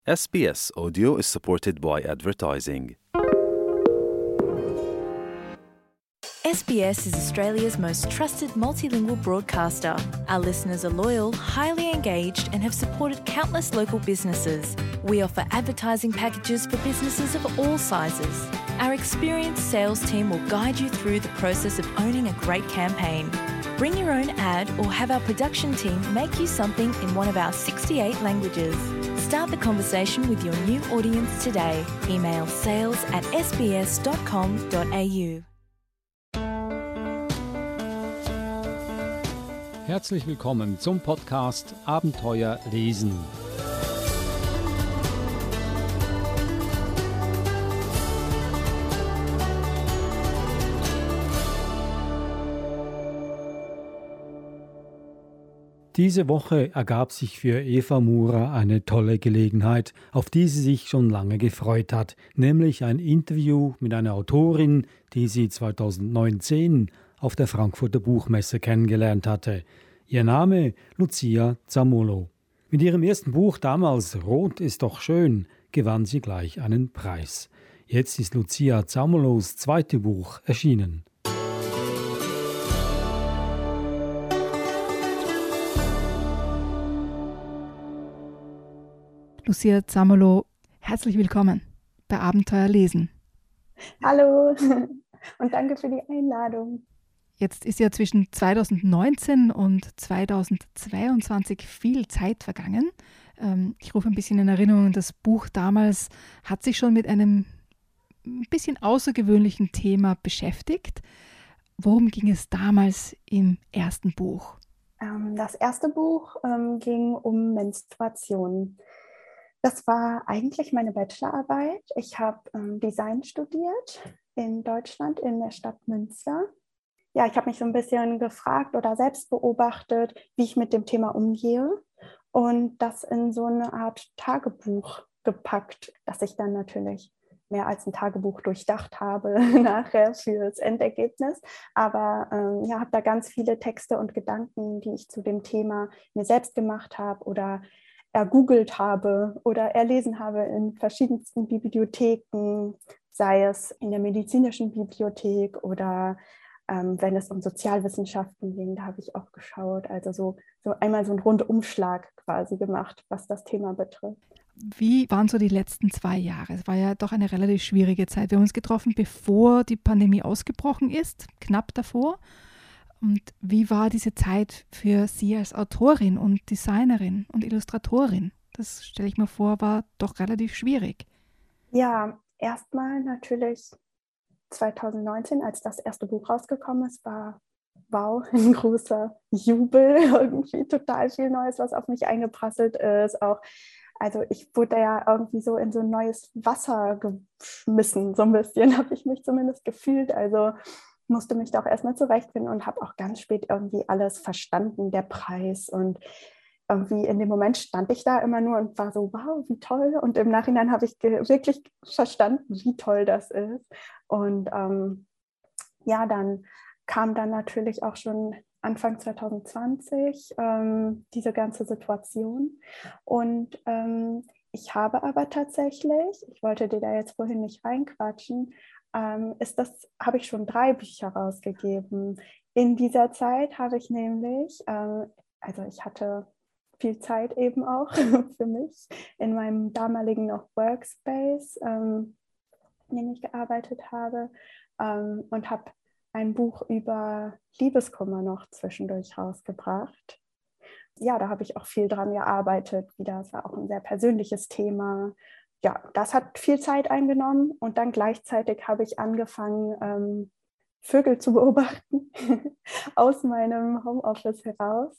SBS Audio is supported by advertising. SBS is Australia's most trusted multilingual broadcaster. Our listeners are loyal, highly engaged, and have supported countless local businesses. We offer advertising packages for businesses of all sizes. Our experienced sales team will guide you through the process of owning a great campaign. Bring your own ad or have our production team make you something in one of our 68 languages. Start the conversation with your new audience today. Email sales@sbs.com.au. Herzlich willkommen zum Podcast Abenteuer lesen. Diese Woche ergab sich für Eva Mura eine tolle Gelegenheit, auf die sie sich schon lange gefreut hat, nämlich ein Interview mit einer Autorin, die sie 2019 auf der Frankfurter Buchmesse kennengelernt hatte. Ihr Name Lucia Zamolo. Mit ihrem ersten Buch damals Rot ist doch schön gewann sie gleich einen Preis. Jetzt ist Lucia Zamolos zweite Buch erschienen. Lucia Zamolo, herzlich willkommen bei Abenteuer lesen. Hallo und danke für die Einladung. Jetzt ist ja zwischen 2019 und 2022 viel Zeit vergangen. Ich rufe ein bisschen in Erinnerung, das Buch damals hat sich schon mit einem bisschen außergewöhnlichen Thema beschäftigt. Worum ging es damals im ersten Buch? Das erste Buch ging um Menstruation. Das war eigentlich meine Bachelorarbeit. Ich habe Design studiert in Deutschland, in der Stadt Münster. Ja, ich habe mich so ein bisschen gefragt oder selbst beobachtet, wie ich mit dem Thema umgehe und das in so eine Art Tagebuch gepackt, das ich dann natürlich mehr als ein Tagebuch durchdacht habe nachher fürs Endergebnis. Aber habe da ganz viele Texte und Gedanken, die ich zu dem Thema mir selbst gemacht habe oder ergoogelt habe oder erlesen habe in verschiedensten Bibliotheken, sei es in der medizinischen Bibliothek oder wenn es um Sozialwissenschaften ging, da habe ich auch geschaut. Also so einmal so einen Rundumschlag quasi gemacht, was das Thema betrifft. Wie waren so die letzten 2 Jahre? Es war ja doch eine relativ schwierige Zeit. Wir haben uns getroffen, bevor die Pandemie ausgebrochen ist, knapp davor. Und wie war diese Zeit für Sie als Autorin und Designerin und Illustratorin? Das stelle ich mir vor, war doch relativ schwierig. Ja, erstmal natürlich 2019, als das erste Buch rausgekommen ist, war wow, ein großer Jubel, irgendwie total viel Neues, was auf mich eingeprasselt ist. Also ich wurde ja irgendwie so in so ein neues Wasser geschmissen, so ein bisschen, habe ich mich zumindest gefühlt. Also musste mich da auch erstmal zurechtfinden und habe auch ganz spät irgendwie alles verstanden, der Preis. Und irgendwie in dem Moment stand ich da immer nur und war so, wow, wie toll. Und im Nachhinein habe ich wirklich verstanden, wie toll das ist. Und dann kam dann natürlich auch schon Anfang 2020 diese ganze Situation. Und ich habe aber tatsächlich, ich wollte dir da jetzt vorhin nicht reinquatschen, habe ich schon 3 Bücher rausgegeben. In dieser Zeit habe ich nämlich, ich hatte viel Zeit eben auch für mich in meinem damaligen noch Workspace, in dem ich gearbeitet habe, und habe ein Buch über Liebeskummer noch zwischendurch rausgebracht. Ja, da habe ich auch viel dran gearbeitet. Das war auch ein sehr persönliches Thema. Ja, das hat viel Zeit eingenommen und dann gleichzeitig habe ich angefangen, Vögel zu beobachten aus meinem Homeoffice heraus.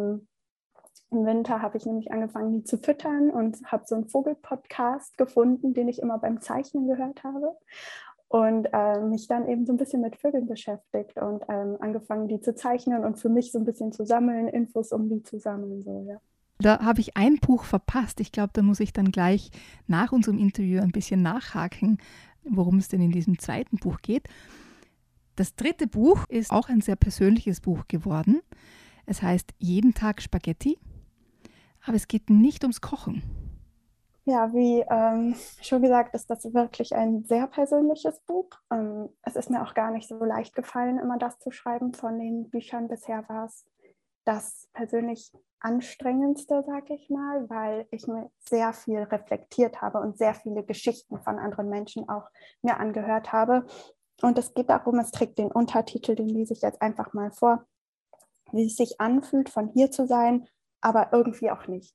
Im Winter habe ich nämlich angefangen, die zu füttern und habe so einen Vogelpodcast gefunden, den ich immer beim Zeichnen gehört habe und mich dann eben so ein bisschen mit Vögeln beschäftigt und angefangen, die zu zeichnen und für mich so ein bisschen zu sammeln, Infos um die zu sammeln. So, ja. Da habe ich ein Buch verpasst. Ich glaube, da muss ich dann gleich nach unserem Interview ein bisschen nachhaken, worum es denn in diesem zweiten Buch geht. Das dritte Buch ist auch ein sehr persönliches Buch geworden. Es heißt Jeden Tag Spaghetti, aber es geht nicht ums Kochen. Ja, wie schon gesagt, ist das wirklich ein sehr persönliches Buch. Es ist mir auch gar nicht so leicht gefallen, immer das zu schreiben. Von den Büchern bisher war es das persönlich anstrengendste, sage ich mal, weil ich mir sehr viel reflektiert habe und sehr viele Geschichten von anderen Menschen auch mir angehört habe. Und es geht darum, es trägt den Untertitel, den lese ich jetzt einfach mal vor, wie es sich anfühlt, von hier zu sein, aber irgendwie auch nicht.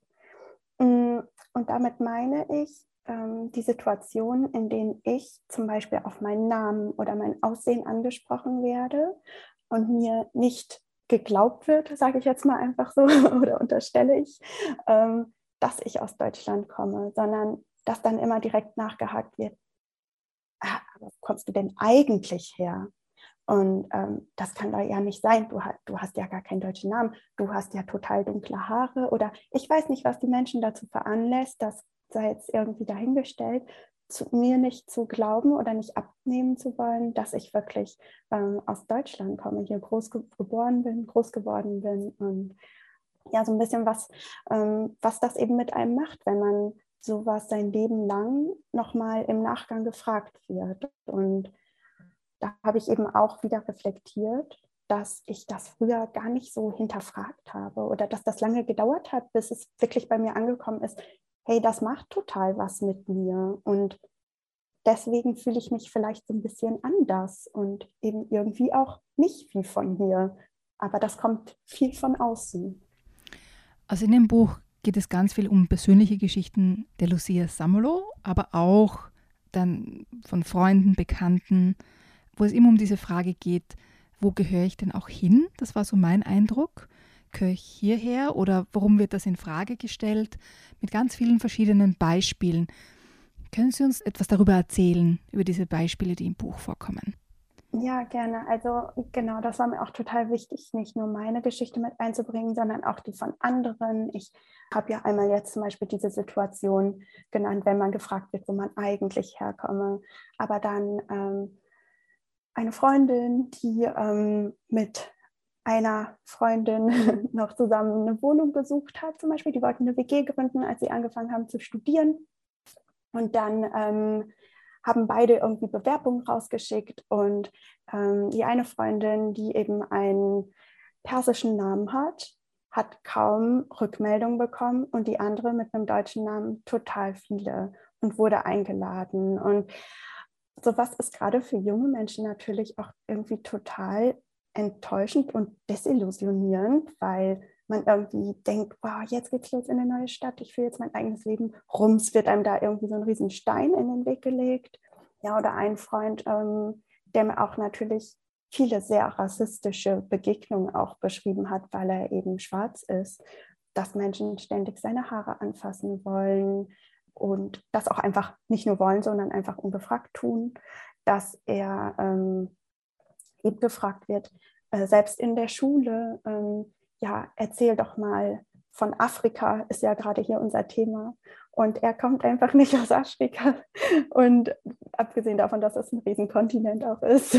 Und damit meine ich die Situation, in denen ich zum Beispiel auf meinen Namen oder mein Aussehen angesprochen werde und mir nicht geglaubt wird, sage ich jetzt mal einfach so, oder unterstelle ich, dass ich aus Deutschland komme, sondern dass dann immer direkt nachgehakt wird, aber wo kommst du denn eigentlich her? Und das kann da ja nicht sein. Du hast ja gar keinen deutschen Namen. Du hast ja total dunkle Haare. Oder ich weiß nicht, was die Menschen dazu veranlasst, das sei jetzt irgendwie dahingestellt, mir nicht zu glauben oder nicht abnehmen zu wollen, dass ich wirklich aus Deutschland komme, hier geboren bin, groß geworden bin. Und ja, so ein bisschen was das eben mit einem macht, wenn man sowas sein Leben lang nochmal im Nachgang gefragt wird. Und da habe ich eben auch wieder reflektiert, dass ich das früher gar nicht so hinterfragt habe oder dass das lange gedauert hat, bis es wirklich bei mir angekommen ist, hey, das macht total was mit mir und deswegen fühle ich mich vielleicht so ein bisschen anders und eben irgendwie auch nicht wie von hier, aber das kommt viel von außen. Also in dem Buch geht es ganz viel um persönliche Geschichten der Lucia Samolo, aber auch dann von Freunden, Bekannten, wo es immer um diese Frage geht, wo gehöre ich denn auch hin? Das war so mein Eindruck. Gehöre ich hierher oder warum wird das in Frage gestellt? Mit ganz vielen verschiedenen Beispielen. Können Sie uns etwas darüber erzählen, über diese Beispiele, die im Buch vorkommen? Ja, gerne. Also genau, das war mir auch total wichtig, nicht nur meine Geschichte mit einzubringen, sondern auch die von anderen. Ich habe ja einmal jetzt zum Beispiel diese Situation genannt, wenn man gefragt wird, wo man eigentlich herkomme. Aber dann eine Freundin, die mit einer Freundin noch zusammen eine Wohnung gesucht hat, zum Beispiel. Die wollten eine WG gründen, als sie angefangen haben zu studieren. Und dann haben beide irgendwie Bewerbungen rausgeschickt. Und die eine Freundin, die eben einen persischen Namen hat kaum Rückmeldung bekommen. Und die andere mit einem deutschen Namen total viele und wurde eingeladen. Und sowas ist gerade für junge Menschen natürlich auch irgendwie total enttäuschend und desillusionierend, weil man irgendwie denkt, wow, jetzt geht's los in eine neue Stadt, ich führe jetzt mein eigenes Leben. Rums wird einem da irgendwie so ein riesen Stein in den Weg gelegt. Ja, oder ein Freund, der mir auch natürlich viele sehr rassistische Begegnungen auch beschrieben hat, weil er eben schwarz ist, dass Menschen ständig seine Haare anfassen wollen, und das auch einfach nicht nur wollen, sondern einfach ungefragt tun, dass er eben gefragt wird, selbst in der Schule, ja, erzähl doch mal von Afrika, ist ja gerade hier unser Thema. Und er kommt einfach nicht aus Afrika. Und abgesehen davon, dass es ein Riesenkontinent auch ist.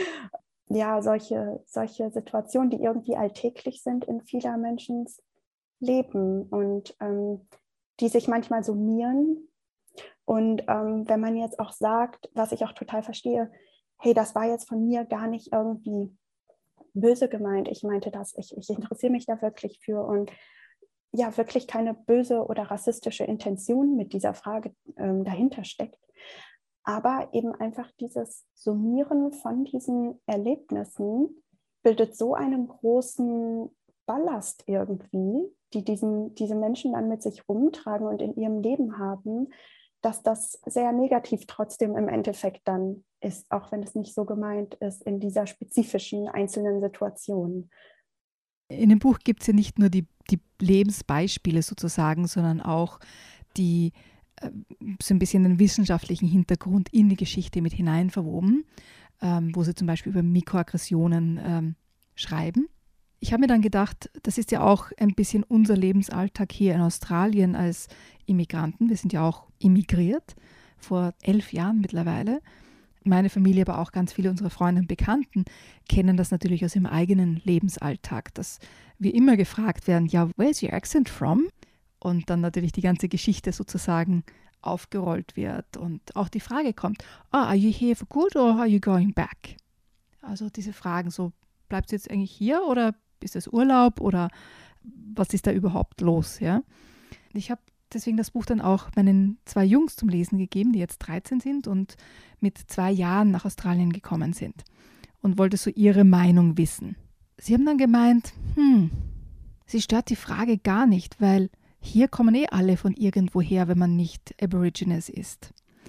Ja, solche Situationen, die irgendwie alltäglich sind in vieler Menschens Leben und die sich manchmal summieren. Und wenn man jetzt auch sagt, was ich auch total verstehe, hey, das war jetzt von mir gar nicht irgendwie böse gemeint. Ich meinte das, ich interessiere mich da wirklich für und ja, wirklich keine böse oder rassistische Intention mit dieser Frage dahinter steckt. Aber eben einfach dieses Summieren von diesen Erlebnissen bildet so einen großen Ballast irgendwie, die diese Menschen dann mit sich rumtragen und in ihrem Leben haben, dass das sehr negativ trotzdem im Endeffekt dann ist, auch wenn es nicht so gemeint ist in dieser spezifischen einzelnen Situation. In dem Buch gibt es ja nicht nur die Lebensbeispiele sozusagen, sondern auch die so ein bisschen den wissenschaftlichen Hintergrund in die Geschichte mit hinein verwoben, wo sie zum Beispiel über Mikroaggressionen schreiben. Ich habe mir dann gedacht, das ist ja auch ein bisschen unser Lebensalltag hier in Australien als Immigranten. Wir sind ja auch immigriert, vor 11 Jahren mittlerweile. Meine Familie, aber auch ganz viele unserer Freunde und Bekannten kennen das natürlich aus ihrem eigenen Lebensalltag, dass wir immer gefragt werden, ja, where is your accent from? und dann natürlich die ganze Geschichte sozusagen aufgerollt wird und auch die Frage kommt, are you here for good or are you going back? Also diese Fragen, so bleibst du jetzt eigentlich hier oder ist es Urlaub oder was ist da überhaupt los? Ja? Ich habe deswegen das Buch dann auch meinen 2 Jungs zum Lesen gegeben, die jetzt 13 sind und mit 2 Jahren nach Australien gekommen sind und wollte so ihre Meinung wissen. Sie haben dann gemeint, sie stört die Frage gar nicht, weil hier kommen alle von irgendwoher, wenn man nicht Aborigines ist.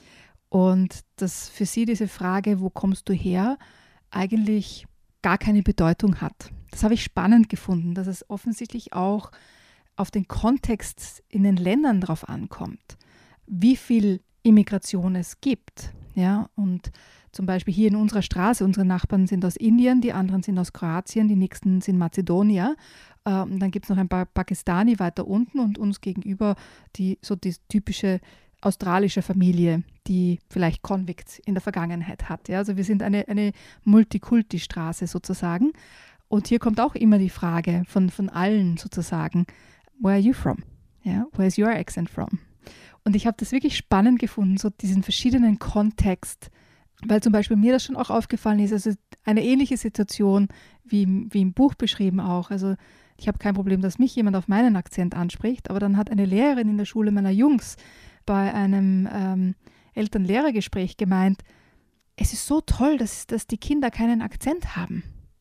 Und dass für sie diese Frage, wo kommst du her, eigentlich gar keine Bedeutung hat. Das habe ich spannend gefunden, dass es offensichtlich auch auf den Kontext in den Ländern drauf ankommt, wie viel Immigration es gibt. Ja? Und zum Beispiel hier in unserer Straße, unsere Nachbarn sind aus Indien, die anderen sind aus Kroatien, die nächsten sind Mazedonier. Und dann gibt es noch ein paar Pakistani weiter unten und uns gegenüber die typische australische Familie, die vielleicht Convicts in der Vergangenheit hat. Ja? Also wir sind eine Multikulti-Straße sozusagen. Und hier kommt auch immer die Frage von allen sozusagen, where are you from? Ja? Where is your accent from? Und ich habe das wirklich spannend gefunden, so diesen verschiedenen Kontext, weil zum Beispiel mir das schon auch aufgefallen ist, also eine ähnliche Situation wie im Buch beschrieben auch. Also ich habe kein Problem, dass mich jemand auf meinen Akzent anspricht, aber dann hat eine Lehrerin in der Schule meiner Jungs bei einem Eltern-Lehrer-Gespräch gemeint, es ist so toll, dass die Kinder keinen Akzent haben.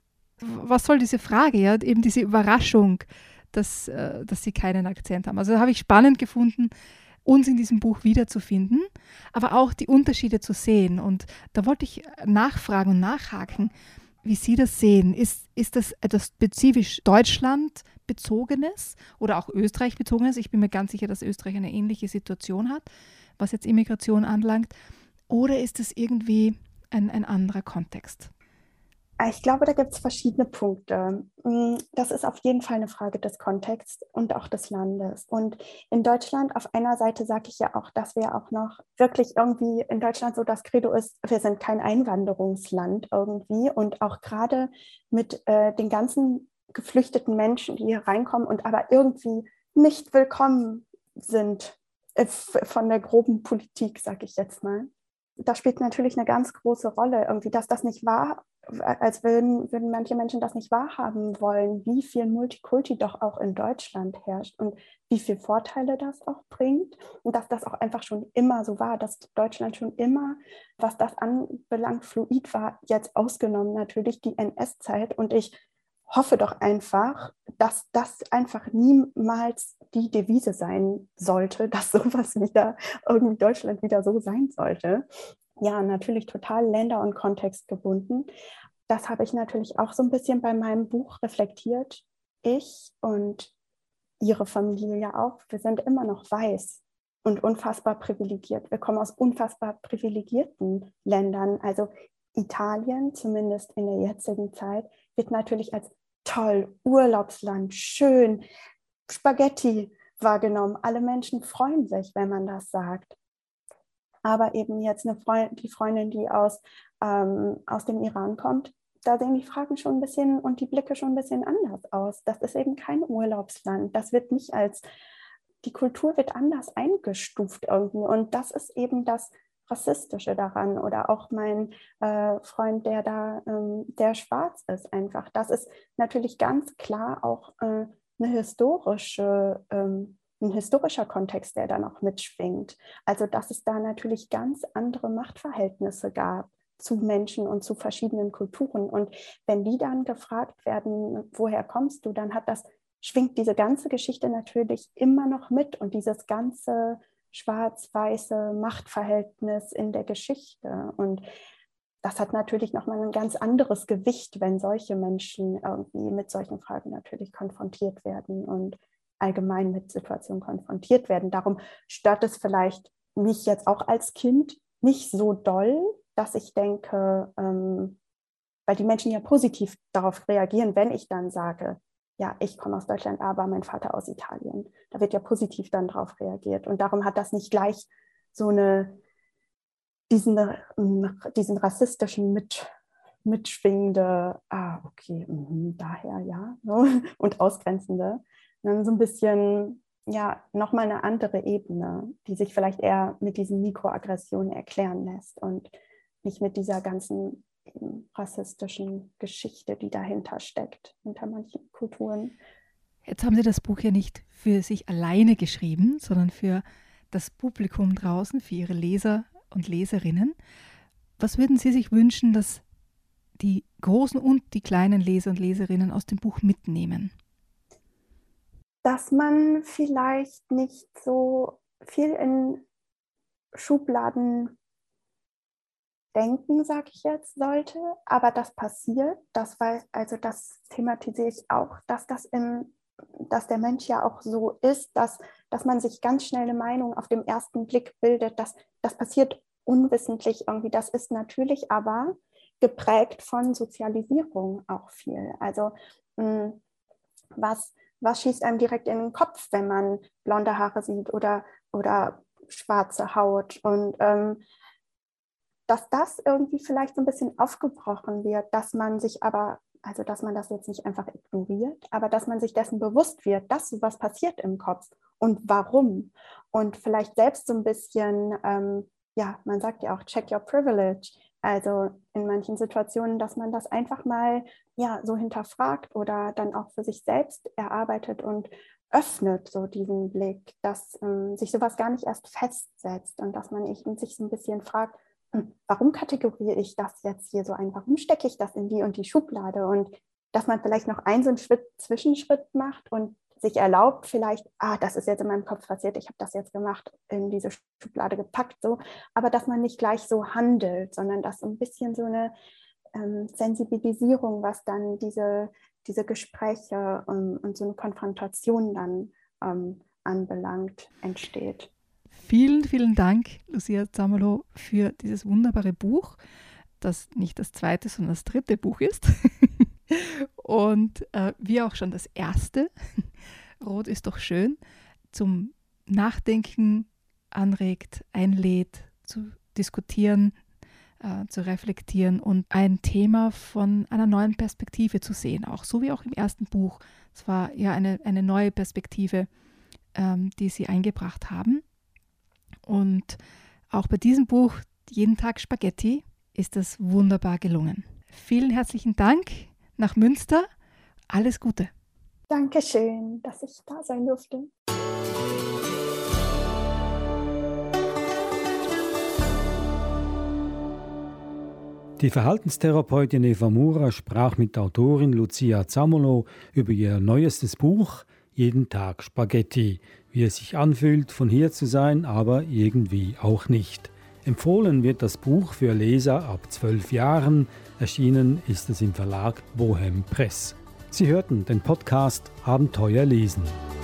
Was soll diese Frage? Ja? Eben diese Überraschung, dass sie keinen Akzent haben. Also da habe ich spannend gefunden, uns in diesem Buch wiederzufinden, aber auch die Unterschiede zu sehen. Und da wollte ich nachfragen und nachhaken, wie Sie das sehen. Ist das etwas spezifisch Deutschland-bezogenes oder auch Österreich-bezogenes? Ich bin mir ganz sicher, dass Österreich eine ähnliche Situation hat, was jetzt Immigration anlangt. Oder ist es irgendwie ein anderer Kontext? Ich glaube, da gibt es verschiedene Punkte. Das ist auf jeden Fall eine Frage des Kontexts und auch des Landes. Und in Deutschland, auf einer Seite sage ich ja auch, dass wir auch noch wirklich irgendwie in Deutschland so das Credo ist, wir sind kein Einwanderungsland irgendwie. Und auch gerade mit den ganzen geflüchteten Menschen, die hier reinkommen und aber irgendwie nicht willkommen sind von der groben Politik, sage ich jetzt mal. Das spielt natürlich eine ganz große Rolle, irgendwie, dass das nicht wahr, als würden manche Menschen das nicht wahrhaben wollen, wie viel Multikulti doch auch in Deutschland herrscht und wie viele Vorteile das auch bringt und dass das auch einfach schon immer so war, dass Deutschland schon immer, was das anbelangt, fluid war, jetzt ausgenommen natürlich die NS-Zeit. Und ich hoffe doch einfach, dass das einfach niemals die Devise sein sollte, dass sowas wieder irgendwie Deutschland wieder so sein sollte. Ja, natürlich total länder- und kontextgebunden. Das habe ich natürlich auch so ein bisschen bei meinem Buch reflektiert. Ich und ihre Familie ja auch, wir sind immer noch weiß und unfassbar privilegiert. Wir kommen aus unfassbar privilegierten Ländern. Also Italien, zumindest in der jetzigen Zeit, wird natürlich als toll, Urlaubsland, schön, Spaghetti wahrgenommen. Alle Menschen freuen sich, wenn man das sagt. Aber eben jetzt die Freundin, die aus dem Iran kommt, da sehen die Fragen schon ein bisschen und die Blicke schon ein bisschen anders aus. Das ist eben kein Urlaubsland. Das wird nicht die Kultur wird anders eingestuft irgendwie. Und das ist eben das Rassistische daran. Oder auch mein Freund, der schwarz ist einfach. Das ist natürlich ganz klar auch ein historischer Kontext, der da noch mitschwingt. Also dass es da natürlich ganz andere Machtverhältnisse gab zu Menschen und zu verschiedenen Kulturen. Und wenn die dann gefragt werden, woher kommst du, dann schwingt diese ganze Geschichte natürlich immer noch mit und dieses ganze schwarz-weiße Machtverhältnis in der Geschichte. Und das hat natürlich nochmal ein ganz anderes Gewicht, wenn solche Menschen irgendwie mit solchen Fragen natürlich konfrontiert werden und allgemein mit Situationen konfrontiert werden. Darum stört es vielleicht mich jetzt auch als Kind nicht so doll, dass ich denke, weil die Menschen ja positiv darauf reagieren, wenn ich dann sage, ja, ich komme aus Deutschland, aber mein Vater aus Italien. Da wird ja positiv dann darauf reagiert. Und darum hat das nicht gleich so diesen rassistischen mitschwingende, okay, daher ja, und ausgrenzende. Dann so ein bisschen nochmal eine andere Ebene, die sich vielleicht eher mit diesen Mikroaggressionen erklären lässt und nicht mit dieser ganzen rassistischen Geschichte, die dahinter steckt, hinter manchen Kulturen. Jetzt haben Sie das Buch ja nicht für sich alleine geschrieben, sondern für das Publikum draußen, für Ihre Leser und Leserinnen. Was würden Sie sich wünschen, dass die großen und die kleinen Leser und Leserinnen aus dem Buch mitnehmen? Dass man vielleicht nicht so viel in Schubladen denken, sage ich jetzt, sollte, aber das passiert, das thematisiere ich auch, dass der Mensch ja auch so ist, dass man sich ganz schnell eine Meinung auf den ersten Blick bildet, das passiert unwissentlich irgendwie, das ist natürlich aber geprägt von Sozialisierung auch viel. Also was schießt einem direkt in den Kopf, wenn man blonde Haare sieht oder schwarze Haut und dass das irgendwie vielleicht so ein bisschen aufgebrochen wird, dass man das jetzt nicht einfach ignoriert, aber dass man sich dessen bewusst wird, dass sowas passiert im Kopf und warum. Und vielleicht selbst so ein bisschen, man sagt ja auch, check your privilege, also in manchen Situationen, dass man das einfach mal so hinterfragt oder dann auch für sich selbst erarbeitet und öffnet so diesen Blick, dass sich sowas gar nicht erst festsetzt und dass man sich so ein bisschen fragt, warum kategoriere ich das jetzt hier so ein? Warum stecke ich das in die und die Schublade? Und dass man vielleicht noch so einen Zwischenschritt macht und sich erlaubt vielleicht, das ist jetzt in meinem Kopf passiert, ich habe das jetzt gemacht, in diese Schublade gepackt, so. Aber dass man nicht gleich so handelt, sondern dass so ein bisschen so eine Sensibilisierung, was dann diese Gespräche und so eine Konfrontation dann anbelangt, entsteht. Vielen, vielen Dank, Lucia Zamolo, für dieses wunderbare Buch, das nicht das zweite, sondern das dritte Buch ist. Und wie auch schon das erste, Rot ist doch schön, zum Nachdenken anregt, einlädt, zu diskutieren, zu reflektieren und ein Thema von einer neuen Perspektive zu sehen, auch so wie auch im ersten Buch. Es war ja eine neue Perspektive, die Sie eingebracht haben. Und auch bei diesem Buch, Jeden Tag Spaghetti, ist das wunderbar gelungen. Vielen herzlichen Dank nach Münster. Alles Gute. Dankeschön, dass ich da sein durfte. Die Verhaltenstherapeutin Eva Mura sprach mit der Autorin Lucia Zamolo über ihr neuestes Buch Jeden Tag Spaghetti, wie es sich anfühlt, von hier zu sein, aber irgendwie auch nicht. Empfohlen wird das Buch für Leser ab 12 Jahren. Erschienen ist es im Verlag Bohem Press. Sie hörten den Podcast Abenteuer lesen.